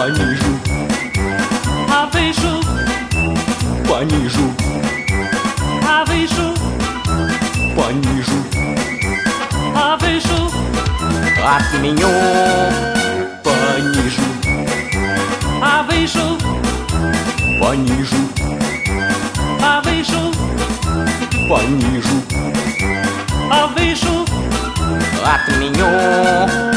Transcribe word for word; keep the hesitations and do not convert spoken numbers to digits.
понижу, повышу, понижу, повышу, понижу, повышу, отменю, понижу, повышу, понижу, повышу, понижу, повышу, отменю.